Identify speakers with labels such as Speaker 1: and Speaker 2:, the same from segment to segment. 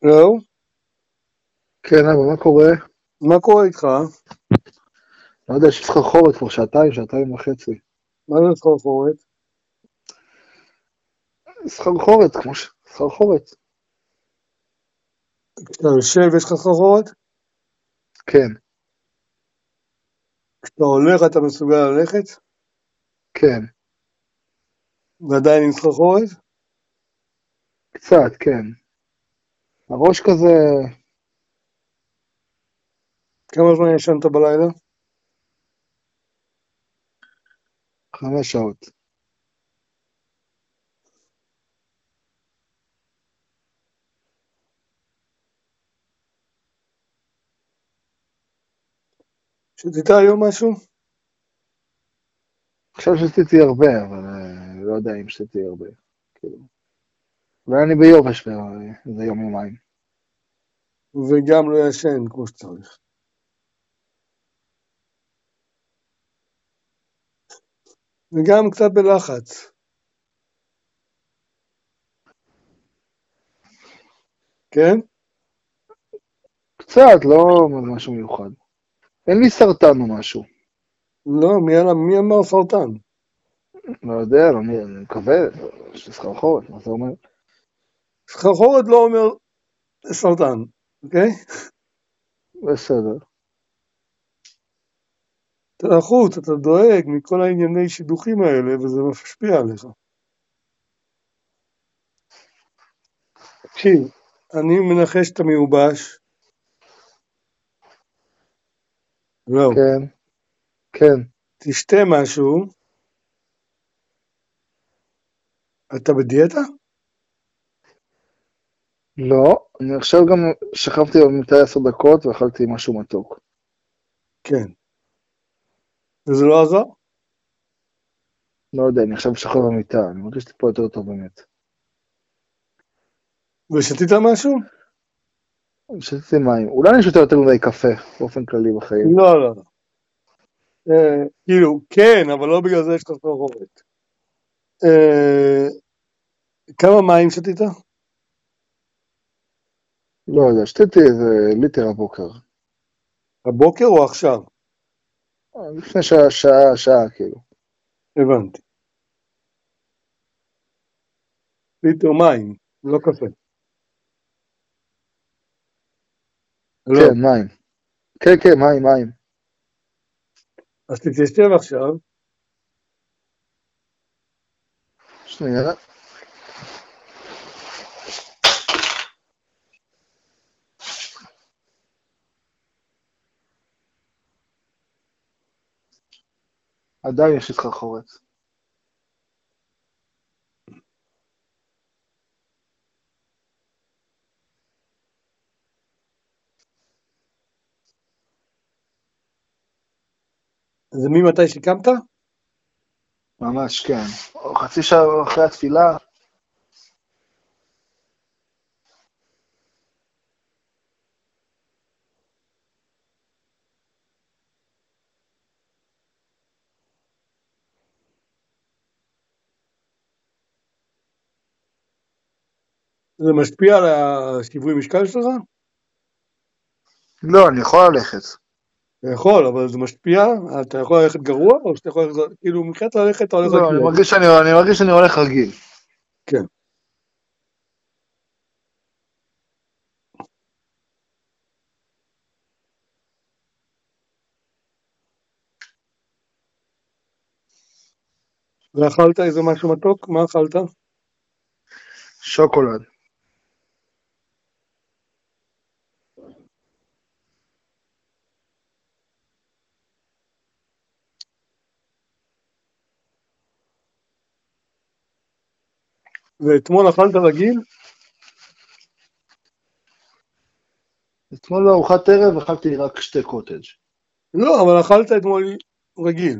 Speaker 1: לא?
Speaker 2: כן, אבל מה קורה?
Speaker 1: מה קורה איתך?
Speaker 2: לא יודע, יש סחרחורת כבר שעתיים וחצי.
Speaker 1: מה זה סחרחורת?
Speaker 2: סחרחורת, סחרחורת.
Speaker 1: כשאתה יושב יש לך סחרחורת?
Speaker 2: כן,
Speaker 1: כשאתה הולך אתה מסוגל ללכת?
Speaker 2: כן.
Speaker 1: ועדיין עם סחרחורת?
Speaker 2: קצת, כן. הראש כזה
Speaker 1: כמה זמן ישנת בלילה?
Speaker 2: 5 שעות.
Speaker 1: שתית היום משהו?
Speaker 2: עכשיו שתיתי הרבה, אבל לא יודע אם שתיתי הרבה. כאילו. ואני ביובש איזה יומיים.
Speaker 1: וגם לא ישן כמו שצריך. וגם קצת בלחץ. כן?
Speaker 2: קצת, לא משהו מיוחד. אין לי סרטן או משהו.
Speaker 1: לא, מי אמר סרטן?
Speaker 2: לא יודע, אני מקווה, יש לי סחרחורת, מה זה אומר?
Speaker 1: סחרחורת לא אומר סרטן, אוקיי?
Speaker 2: בסדר.
Speaker 1: אתה לחוץ, אתה דואג מכל הענייני שידוכים האלה, וזה משפיע עליך. תקשיב, אני מנחש שאתה מיובש. לא.
Speaker 2: כן, כן.
Speaker 1: תשתה משהו. אתה בדיאטה?
Speaker 2: לא, אני עכשיו גם שכבתי במיטה 10 דקות ואכלתי משהו מתוק.
Speaker 1: כן. וזה לא עזר?
Speaker 2: לא יודע, אני עכשיו שוכב במיטה, אני מרגיש טיפה יותר טוב באמת.
Speaker 1: ושתית משהו?
Speaker 2: שתיתי מים. אולי אני שותה יותר מדי קפה, באופן כללי בחיים.
Speaker 1: לא, לא, לא. כאילו, כן, אבל לא בגלל זה יש לך סחרחורת. כמה מים שתית?
Speaker 2: לא יודע, שתיתי איזה ליטר הבוקר.
Speaker 1: הבוקר או עכשיו?
Speaker 2: לפני שעה, כאילו.
Speaker 1: הבנתי. ליטר מים, לא קפה. לא.
Speaker 2: כן, מים. כן, כן, מים.
Speaker 1: אז תתיישב עכשיו.
Speaker 2: שנייה. עדיין יש לי סחרחורת.
Speaker 1: זה ממתי שקמת?
Speaker 2: ממש, כן. חצי שעה אחרי התפילה.
Speaker 1: זה משפיע על השיווי משקל שלך?
Speaker 2: לא, אני יכול ללכת.
Speaker 1: אתה יכול, אבל זה משפיע? אתה יכול ללכת גרוע, או שאתה יכול ללכת, כאילו, מבחינת ללכת אתה הולך
Speaker 2: לא,
Speaker 1: רגיל.
Speaker 2: אני מרגיש שאני הולך רגיל.
Speaker 1: כן. ואכלת איזה משהו מתוק? מה אכלת?
Speaker 2: שוקולד.
Speaker 1: ואתמול אכלת רגיל?
Speaker 2: אתמול בארוחת ערב אכלתי רק 2 קוטג'.
Speaker 1: לא, אבל אכלת אתמול רגיל.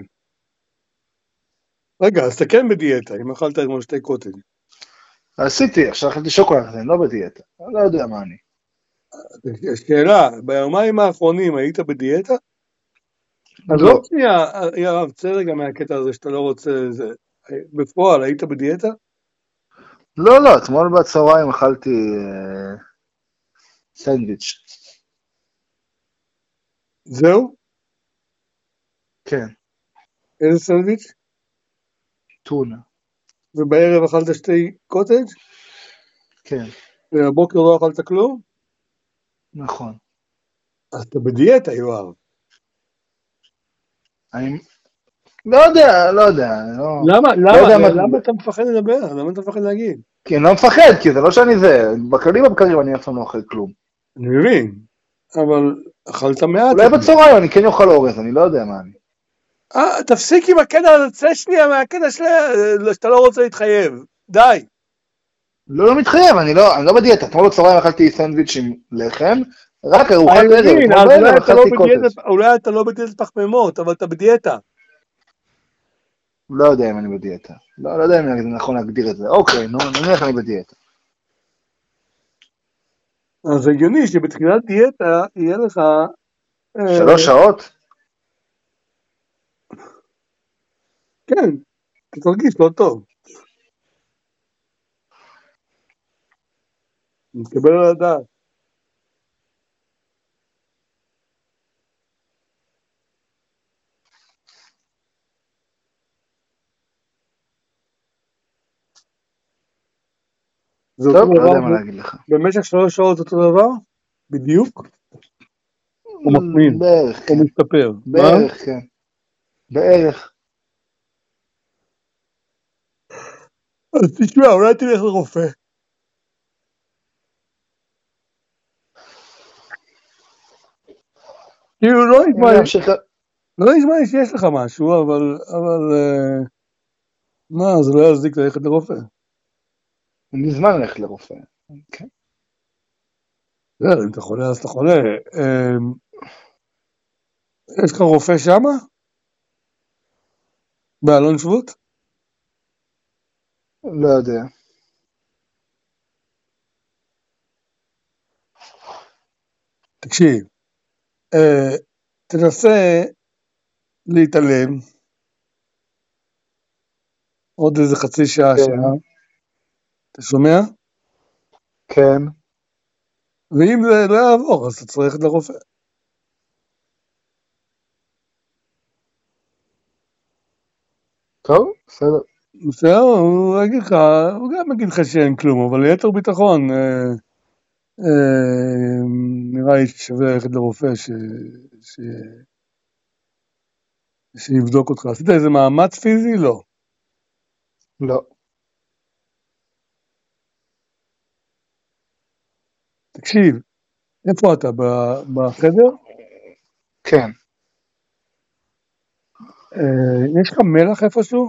Speaker 1: רגע, אז אתה כן בדיאטה, אם אכלת אתמול 2 קוטג'.
Speaker 2: עשיתי, עכשיו אכלתי שוקולד, אני לא בדיאטה. אני לא יודע מה אני.
Speaker 1: שאלה, ביומיים האחרונים היית בדיאטה? אז לא
Speaker 2: לא.
Speaker 1: שנייה, יואב, צא רגע מהקטע הזה שאתה לא רוצה, בפועל היית בדיאטה?
Speaker 2: לא, אתמול בצהריים אכלתי סנדוויץ'.
Speaker 1: זהו?
Speaker 2: כן,
Speaker 1: איזה סנדוויץ'?
Speaker 2: טונה.
Speaker 1: ובערב אכלת 2 קוטג'?
Speaker 2: כן,
Speaker 1: ובבוקר לא אכלת כלום?
Speaker 2: נכון.
Speaker 1: אז אתה בדיאטה, יואב.
Speaker 2: אני לא יודע, לא יודע. לא יודע מה...
Speaker 1: למה אתה מפחד לדבר? למה אתה מפחד להגיד?
Speaker 2: כי אני לא מפחד, כי זה לא שאני זה. בכללים בבקרים אני אף פעם לא אוכל כלום.
Speaker 1: אני מבין, אבל אכלת מעט.
Speaker 2: אולי בצהריים אני כן אוכל אורז, אני לא יודע מה אני.
Speaker 1: תפסיק עם הקטע, צא שנייה מהקטע שאתה לא רוצה להתחייב. די.
Speaker 2: לא מתחייב, אני לא בדיאטה. אתמול בצהריים אכלתי סנדוויץ' עם לחם, רק ארוחת
Speaker 1: אני
Speaker 2: ערב.
Speaker 1: מבין,
Speaker 2: אתמול
Speaker 1: אז
Speaker 2: בערב אכלתי קוטג'.
Speaker 1: אולי אתה לא בדיאטת פחמימות, אבל אתה בדיאטה.
Speaker 2: לא יודע אם אני בדיאטה. לא יודע אם זה נכון להגדיר את זה. אוקיי, נו, נניח אני בדיאטה.
Speaker 1: אז זה הגיוני שבתחילת דיאטה יהיה לך...
Speaker 2: 3 שעות?
Speaker 1: כן, אתה תרגיש לא טוב. מתקבל על הדעת. זה אותו
Speaker 2: טוב, לא יודע
Speaker 1: דבר,
Speaker 2: מה להגיד לך.
Speaker 1: במשך 3 שעות אותו דבר? בדיוק? או מחמיר?
Speaker 2: בערך,
Speaker 1: או
Speaker 2: כן.
Speaker 1: משתפר? מה?
Speaker 2: בערך, כן. בערך.
Speaker 1: אז תשמע, אולי תלך לרופא. כאילו לא נשמע לי שיש לך משהו, אבל מה, זה לא יזדיק ללכת לרופא.
Speaker 2: אני מזמן הולך לרופא. כן.
Speaker 1: אם אתה חולה אז אתה חולה. יש לך רופא שמה? באלון שבות?
Speaker 2: לא יודע.
Speaker 1: תקשיב, תנסה להתעלם עוד איזה חצי שעה, שעה. אתה שומע?
Speaker 2: כן.
Speaker 1: ואם זה לא יעבור, אז אתה צריך ללכת לרופא.
Speaker 2: טוב, בסדר.
Speaker 1: בסדר, הוא יגיד לך, הוא גם יגיד לך שאין כלום, אבל ליתר ביטחון, נראה לי ששווה ללכת לרופא שיבדוק אותך. עשית איזה מאמץ פיזי? לא.
Speaker 2: לא.
Speaker 1: תקשיב, איפה אתה? בחדר?
Speaker 2: כן.
Speaker 1: יש לך מלח איפשהו?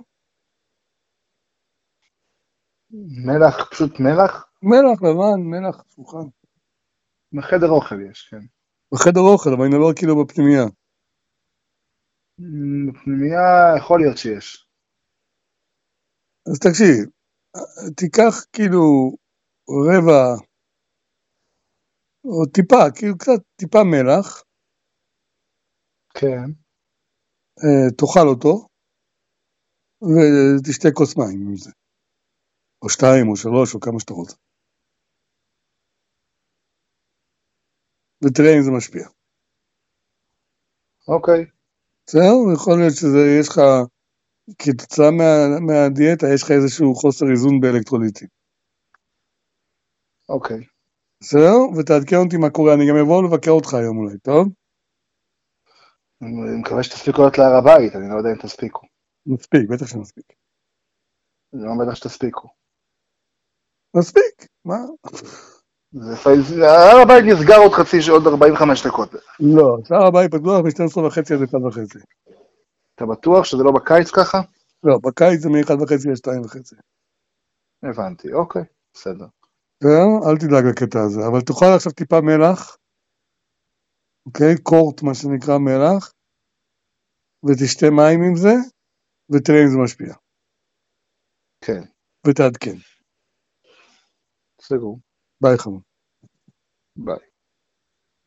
Speaker 2: מלח, פשוט מלח?
Speaker 1: מלח לבן, מלח שולחן.
Speaker 2: בחדר אוכל יש, כן.
Speaker 1: בחדר אוכל, אבל אני מדבר כאילו בפנימייה.
Speaker 2: בפנימייה יכול להיות שיש.
Speaker 1: אז תקשיב, תיקח כאילו רבע, או טיפה, כאילו קצת טיפה מלח,
Speaker 2: כן.
Speaker 1: תאכל אותו, ותשתה כוס מים עם זה. או 2 או 3 או כמה שאתה רוצה. ותראה אם זה משפיע.
Speaker 2: אוקיי.
Speaker 1: בסדר? יכול להיות יש לך, כתוצאה מהדיאטה, יש לך איזשהו חוסר איזון באלקטרוליטים.
Speaker 2: אוקיי.
Speaker 1: בסדר? ותעדכן אותי מה קורה, אני גם אבוא לבקר אותך היום אולי, טוב?
Speaker 2: אני מקווה שתספיקו להיות להר הבית, אני לא יודע אם תספיקו.
Speaker 1: מספיק, בטח שנספיק.
Speaker 2: אני לא בטח שתספיקו.
Speaker 1: מספיק, מה?
Speaker 2: הר הבית נסגר עוד חצי שעות, עוד 45 דקות.
Speaker 3: לא, שער הבית פתוח מ-12:30 עד 1:30.
Speaker 2: אתה בטוח שזה לא בקיץ ככה?
Speaker 3: לא, בקיץ זה מ-1:30 ל-2:30.
Speaker 2: הבנתי, אוקיי, בסדר.
Speaker 1: אל תדאג לקטע הזה, אבל תאכל עכשיו טיפה מלח, אוקיי? קורט, מה שנקרא מלח, ותשתה מים עם זה, ותראה אם זה משפיע.
Speaker 2: כן.
Speaker 1: ותעדכן.
Speaker 2: סגור.
Speaker 1: ביי חמוד.
Speaker 2: ביי.